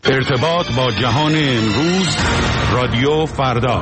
ارتباط با جهان امروز، رادیو فردا.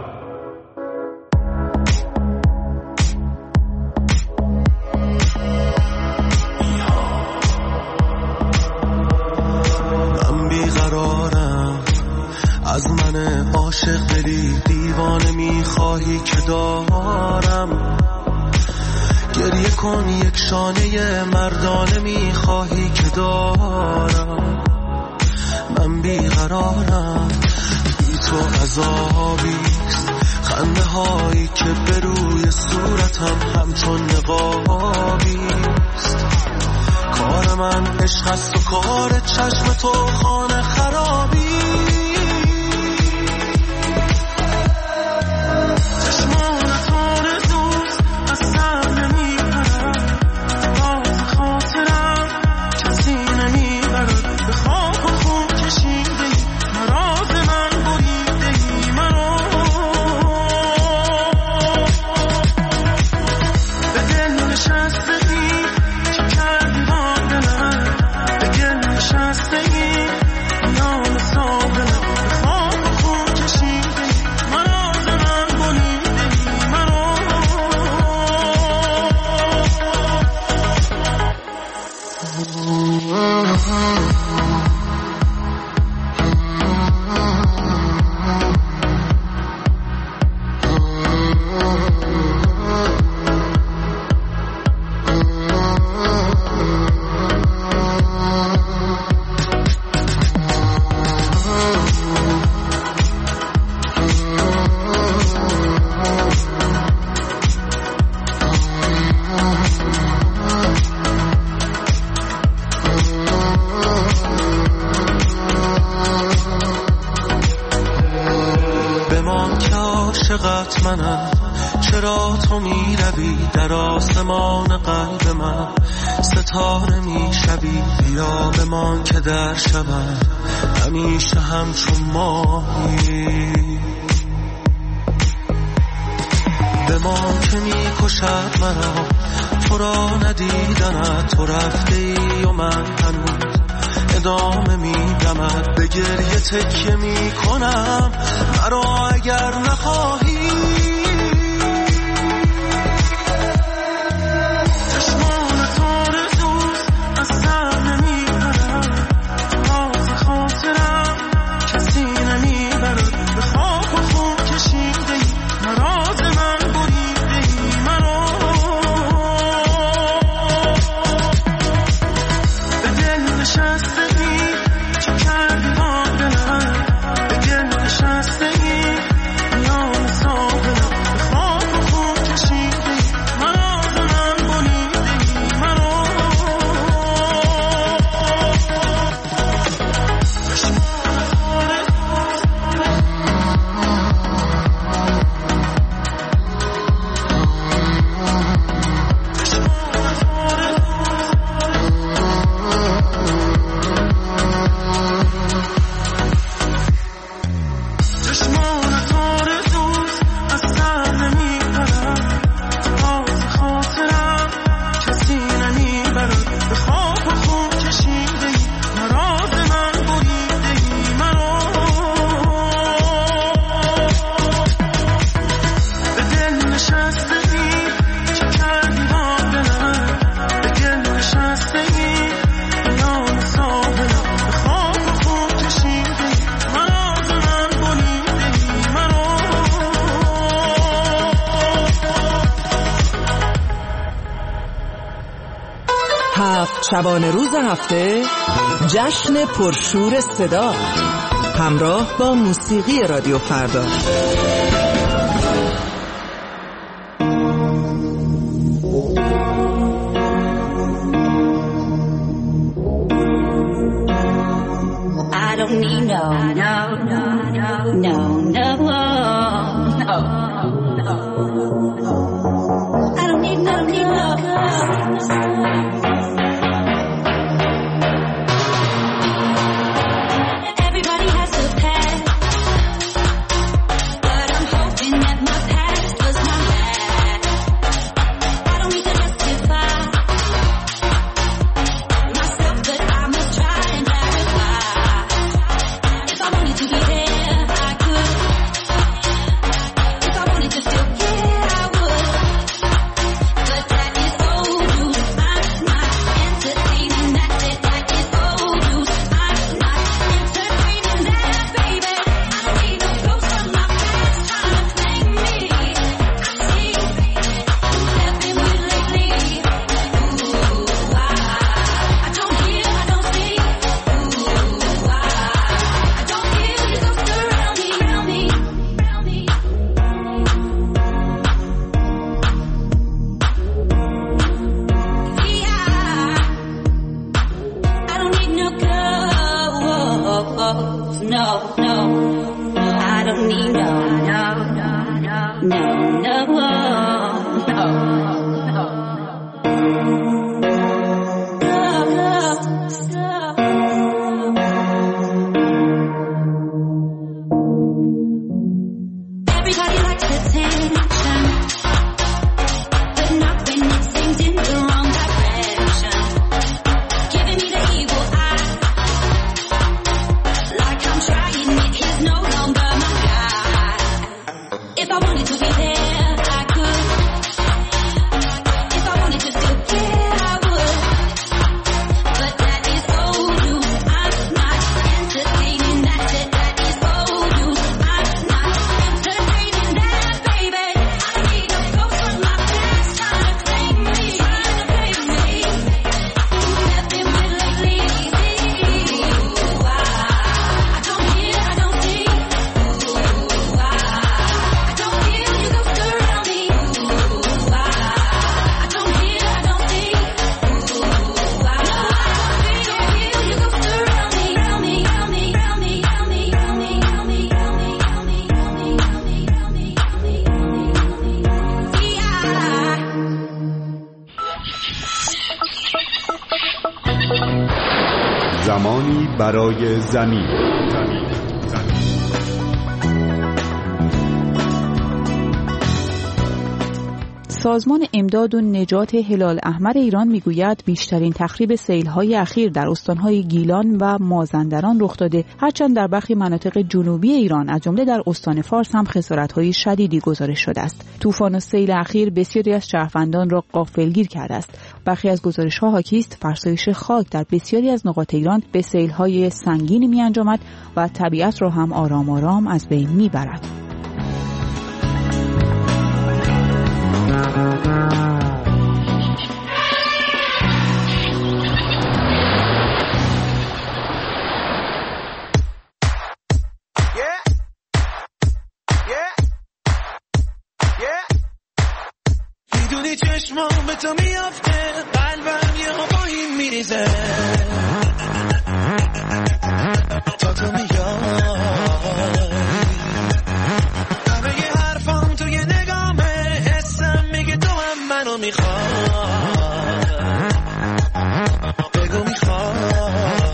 من بیقرارم، از من عاشق دلی دیوانه میخواهی که دارم. گریه کن یک شانه مردانه میخواهی که دارم. من بیقرارم، بی تو عذابیست، خنده هایی که به روی صورتم همچون نقابیست. کار من عشق است و کار چشم تو خانه خرابی. چرا تو می روی در آسمان قلب من، ستاره می شوی. بیا بمان که در شبم همیشه همچون ماهی. بمان که می کشد مرا تو را ندیدنت. تو رفته ای و من هنوز ادامه می دمد. به گریه تکیه می کنم مرا اگر نخواهی. شبانه روز هفته، جشن پرشور صدا همراه با موسیقی رادیو فردا. I don't need زمانی برای زمین. سازمان امداد و نجات هلال احمر ایران میگوید بیشترین تخریب سیل‌های اخیر در استان‌های گیلان و مازندران رخ داده، هرچند در برخی مناطق جنوبی ایران از جمله در استان فارس هم خسارت‌های شدیدی گزارش شده است. طوفان و سیل اخیر بسیاری از شهروندان را غافلگیر کرده است. برخی از گزارش‌ها حاکی است فرسایش خاک در بسیاری از نقاط ایران به سیل‌های سنگینی می‌انجامد و طبیعت را هم آرام آرام از بین می‌برد. میدونی چشمام به تو میافته، قلبم یه هوایی میریزه تا تو میای، همه یه حرفام توی نگامه، حسم میگه تو هم منو میخوای، بگو میخوای،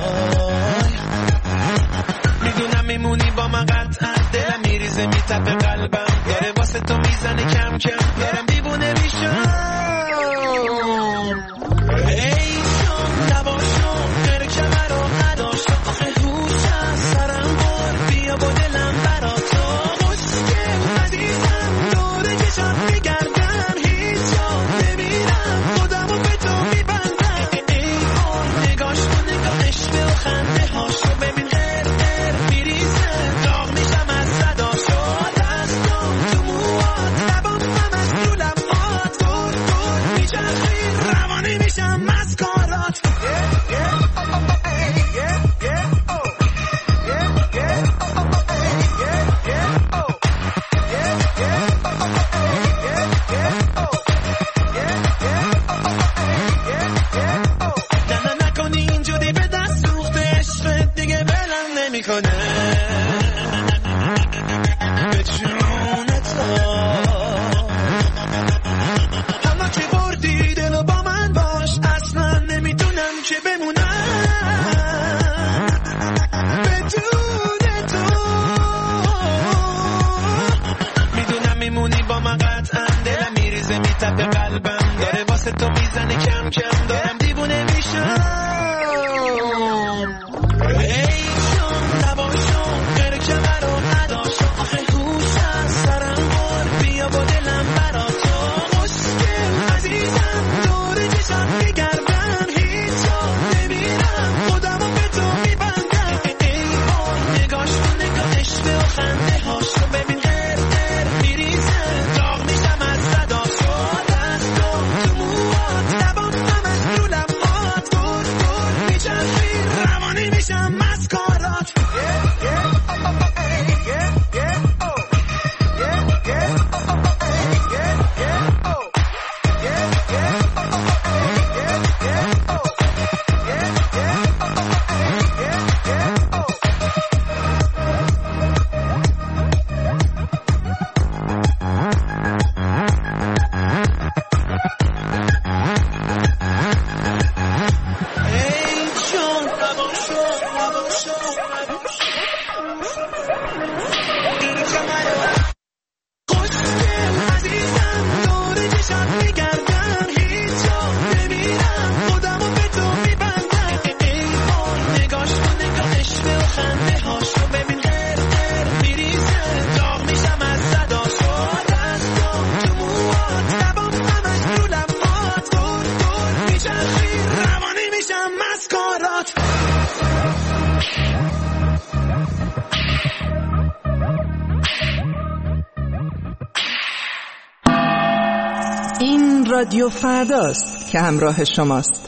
میدونم میمونی با من قطعا، دلم میریزه میتپه قلبم داره واسه تو میزنه کم کم، دارم دیوونه میشم. ای جان نباشم غیر کمر رو نداشتم، آخه هوش از سرم بر بیا با دلم برا تو، خوشگل عزیزم دور کشم میگردم، هیچ جا نمیرم خودمو به تو میبندم. ای آن نگاش تو نگاهش به خنده هاشو ببین غیر غیر میریزه، داغ میشم از صداشو، دستام تو موات لبام همش رو لبات، دور دور میچرخی روانی میشم از کارات. نه نکنی اینجوری به دست سوخته، عشقت دیگه بلم نمیکنه به جون تو، حالا که بردی دلو با من باش، اصلا نمیتونم که بمونم بدون تو، میدونم میمونی با من قطعا، دلم میریزه میتپه قلبم داره واسه تو میزنه کم کم، دارم دیوونه میشم. ای جان نباشم غیر کمر رو نداشتم، آخه هوش از سرم بر بیا با دلم برا تو، خوشگل عزیزم دور چشم میگردم، هیچ جا نمیرم خودمو به تو میبندم. ای آن نگاش تو نگاهش به خنده هاشو ببین غیر غیر میریزه، داغ میشم از صداشو، دستام تو موات لبام همش رو لبات، دور دور میچرخی روانی میشم از کارات. این رادیو فرداست که همراه شماست.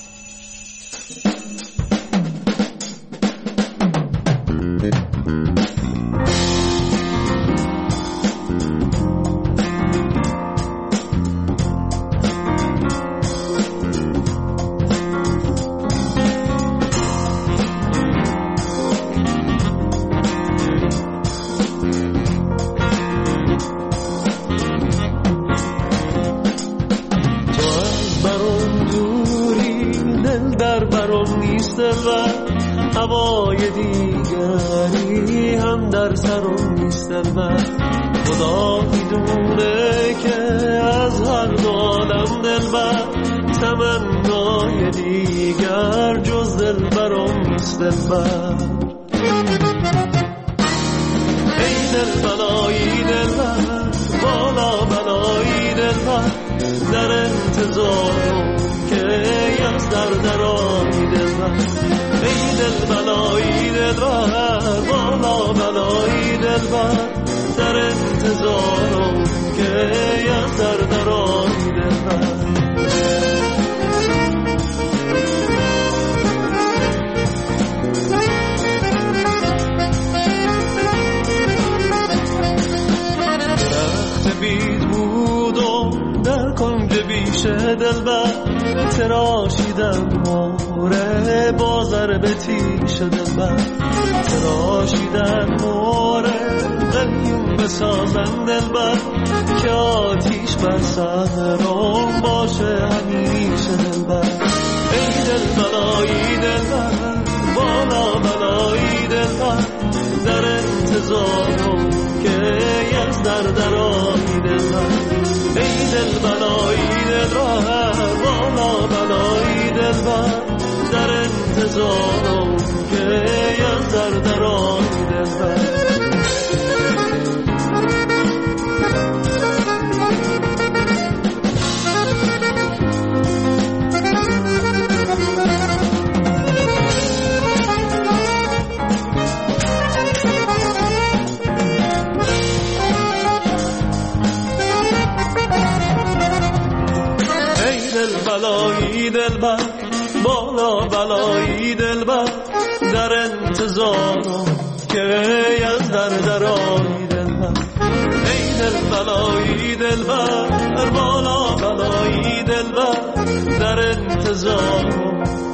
هوای دیگری هم در سرم نیست من، خدا میدونه که از هر دالم دلبر، تمنای دیگر جز دلبرم نیست دلبر. ای دل بلایی دلبر، بالا بلایی دلبر، در انتظارم که از درآیی دلبر. ای دل بلایی دلبر، بالا بلایی دلبر، در انتظارم که از درآیی دلبر. درخت بید بودم در کنج بیشه دلبر، تراشیدم موره بازر به تیش دلبر، تراشیدم موره قلیون بسازم دلبر، که آتیش بر سرم باشه همیشه دلبر. ای دل بلایی دلبر، بالا بلایی دلبر، در انتظارم که از درآیی دلبر. ای دل بلایی دلبر، بالا بلایی دلبر، در انتظارم که از درآیی دلبر. بلایی دلبر، بالا بلایی دلبر، در انتظارم که از درآیی دلبر. ای دل بلایی دلبر، بالا بلایی دلبر، در انتظارم